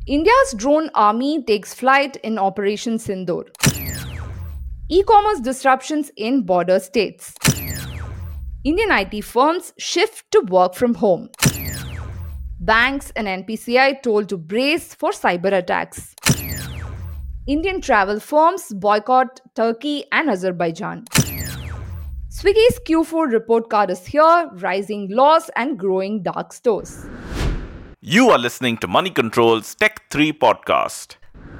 India's drone army takes flight in Operation Sindoor. E-commerce disruptions in border states. Indian IT firms shift to work from home. Banks and NPCI told to brace for cyber attacks. Indian travel firms boycott Turkey and Azerbaijan. Swiggy's Q4 report card is here, rising loss and growing dark stores. You are listening to Money Control's Tech 3 podcast.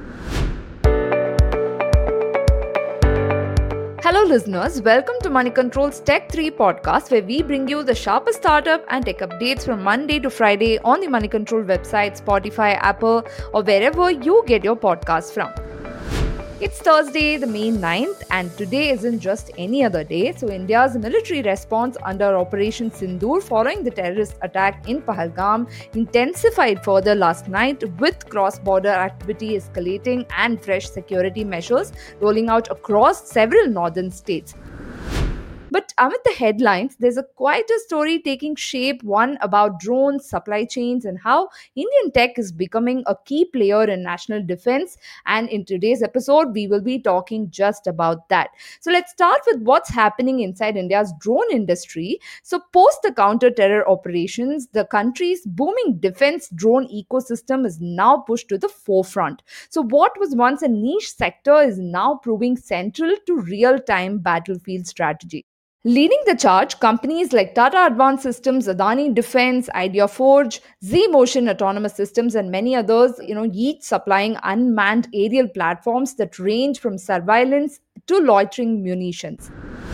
Hello, listeners. Welcome to Money Control's Tech 3 podcast, where we bring you the sharpest startup and tech updates from Monday to Friday on the Money Control website, Spotify, Apple, or wherever you get your podcasts from. It's Thursday, the May 9th, and today isn't just any other day. So, India's military response under Operation Sindoor following the terrorist attack in Pahalgam intensified further last night, with cross-border activity escalating and fresh security measures rolling out across several northern states. But amid the headlines, there's a quieter story taking shape, one about drones, supply chains, and how Indian tech is becoming a key player in national defense. And in today's episode, we will be talking just about that. So let's start with what's happening inside India's drone industry. So, post the counter terror operations, the country's booming defense drone ecosystem is now pushed to the forefront. So, what was once a niche sector is now proving central to real time battlefield strategy. Leading the charge, companies like Tata Advanced Systems, Adani Defense, IdeaForge, Z Motion Autonomous Systems, and many others, each supplying unmanned aerial platforms that range from surveillance to loitering munitions.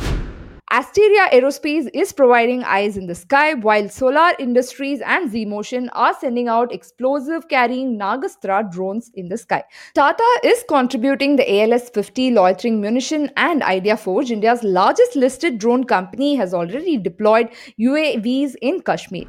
Asteria Aerospace is providing eyes in the sky, while Solar Industries and Z-Motion are sending out explosive carrying Nagastra drones in the sky. Tata is contributing the ALS-50 loitering munition, and IdeaForge, India's largest listed drone company, has already deployed UAVs in Kashmir.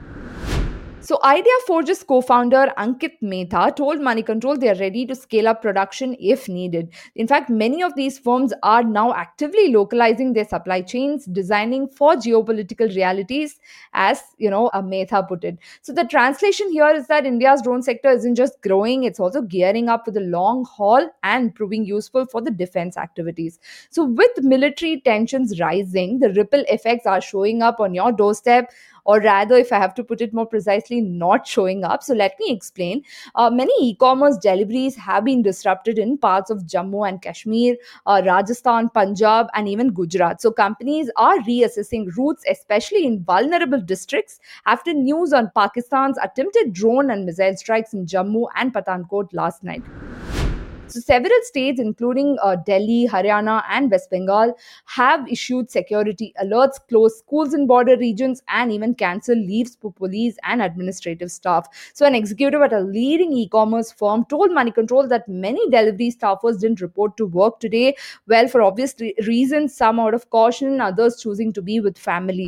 So, IdeaForge's co-founder Ankit Mehta told Money Control they are ready to scale up production if needed. In fact, many of these firms are now actively localizing their supply chains, designing for geopolitical realities, as Mehta put it. So, the translation here is that India's drone sector isn't just growing; it's also gearing up for the long haul and proving useful for the defense activities. So, with military tensions rising, the ripple effects are showing up on your doorstep, or rather, if I have to put it more precisely, not showing up. So let me explain. Many e-commerce deliveries have been disrupted in parts of Jammu and Kashmir, Rajasthan, Punjab, and even Gujarat. So companies are reassessing routes, especially in vulnerable districts, after news on Pakistan's attempted drone and missile strikes in Jammu and Pathankot last night. So, several states, including Delhi, Haryana, and West Bengal, have issued security alerts, closed schools in border regions, and even cancelled leaves for police and administrative staff. So, an executive at a leading e commerce firm told Money Control that many delivery staffers didn't report to work today. Well, for obvious reasons, some out of caution, others choosing to be with family.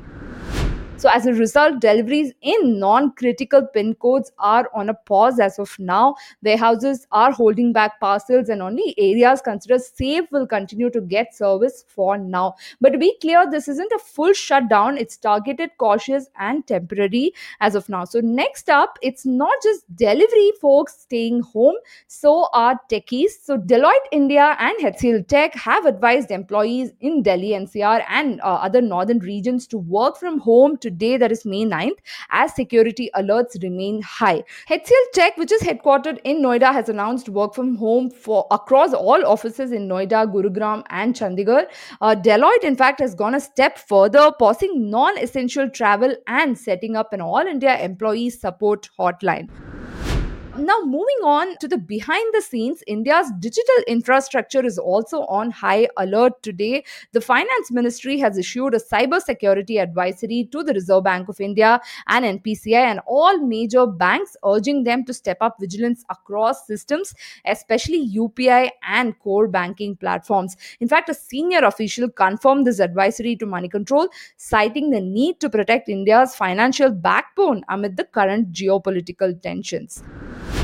So, as a result, deliveries in non critical PIN codes are on a pause as of now. Warehouses are holding back parcels, and only areas considered safe will continue to get service for now. But to be clear, this isn't a full shutdown, it's targeted, cautious, and temporary as of now. So, next up, it's not just delivery folks staying home, so are techies. So, Deloitte India and HCL Tech have advised employees in Delhi, NCR, and other northern regions to work from home today, that is May 9th, as security alerts remain high. HCL Tech, which is headquartered in Noida, has announced work from home for across all offices in Noida, Gurugram, and Chandigarh. Deloitte, in fact, has gone a step further, pausing non-essential travel and setting up an all-India employee support hotline. Now, moving on to the behind the scenes, India's digital infrastructure is also on high alert today. The Finance Ministry has issued a cyber security advisory to the Reserve Bank of India and NPCI and all major banks, urging them to step up vigilance across systems, especially UPI and core banking platforms. In fact, a senior official confirmed this advisory to Money Control, citing the need to protect India's financial backbone amid the current geopolitical tensions.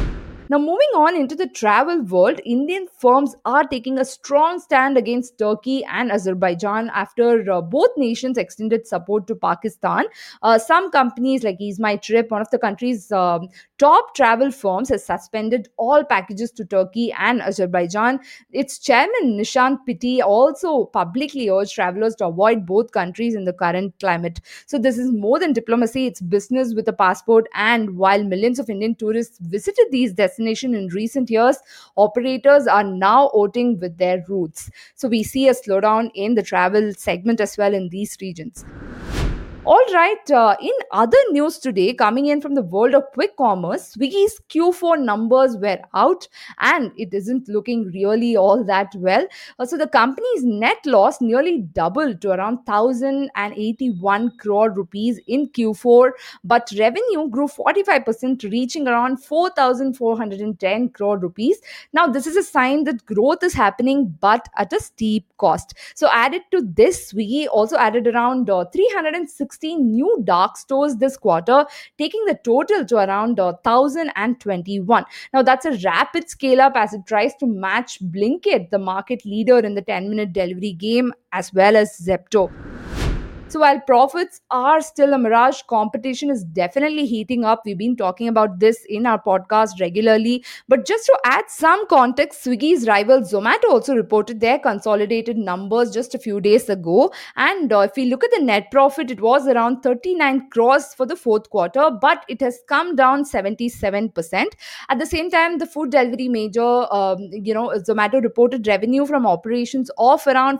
Now, moving on into the travel world, Indian firms are taking a strong stand against Turkey and Azerbaijan after both nations extended support to Pakistan. Some companies like Ease My Trip, one of the country's top travel firms, has suspended all packages to Turkey and Azerbaijan. Its chairman Nishant Pitti also publicly urged travelers to avoid both countries in the current climate. So this is more than diplomacy, it's business with a passport. And while millions of Indian tourists visited these destinations in recent years, operators are now voting with their routes. So we see a slowdown in the travel segment as well in these regions. All right, in other news today, coming in from the world of quick commerce, Swiggy's Q4 numbers were out and it isn't looking really all that well. So, the company's net loss nearly doubled to around 1,081 crore rupees in Q4, but revenue grew 45%, reaching around 4,410 crore rupees. Now, this is a sign that growth is happening but at a steep cost. So, added to this, Swiggy also added around 316 new dark stores this quarter, taking the total to around 1,021. Now, that's a rapid scale up as it tries to match Blinkit, the market leader in the 10-minute delivery game, as well as Zepto. So while profits are still a mirage, competition is definitely heating up. We've been talking about this in our podcast regularly. But just to add some context, Swiggy's rival Zomato also reported their consolidated numbers just a few days ago. And if we look at the net profit, it was around 39 crores for the fourth quarter, but it has come down 77%. At the same time, the food delivery major, Zomato reported revenue from operations of around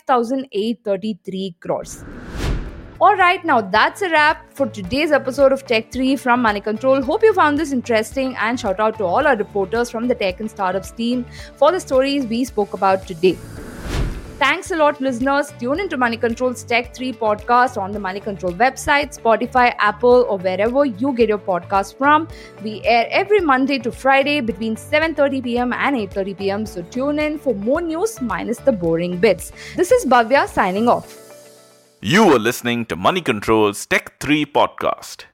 5,833 crores. All right, now that's a wrap for today's episode of Tech 3 from Money Control. Hope you found this interesting, and shout out to all our reporters from the tech and startups team for the stories we spoke about today. Thanks a lot, listeners. Tune into Money Control's Tech 3 podcast on the Money Control website, Spotify, Apple, or wherever you get your podcast from. We air every Monday to Friday between 7:30 p.m. and 8:30 p.m. So tune in for more news minus the boring bits. This is Bhavya signing off. You were listening to Money Control's Tech 3 podcast.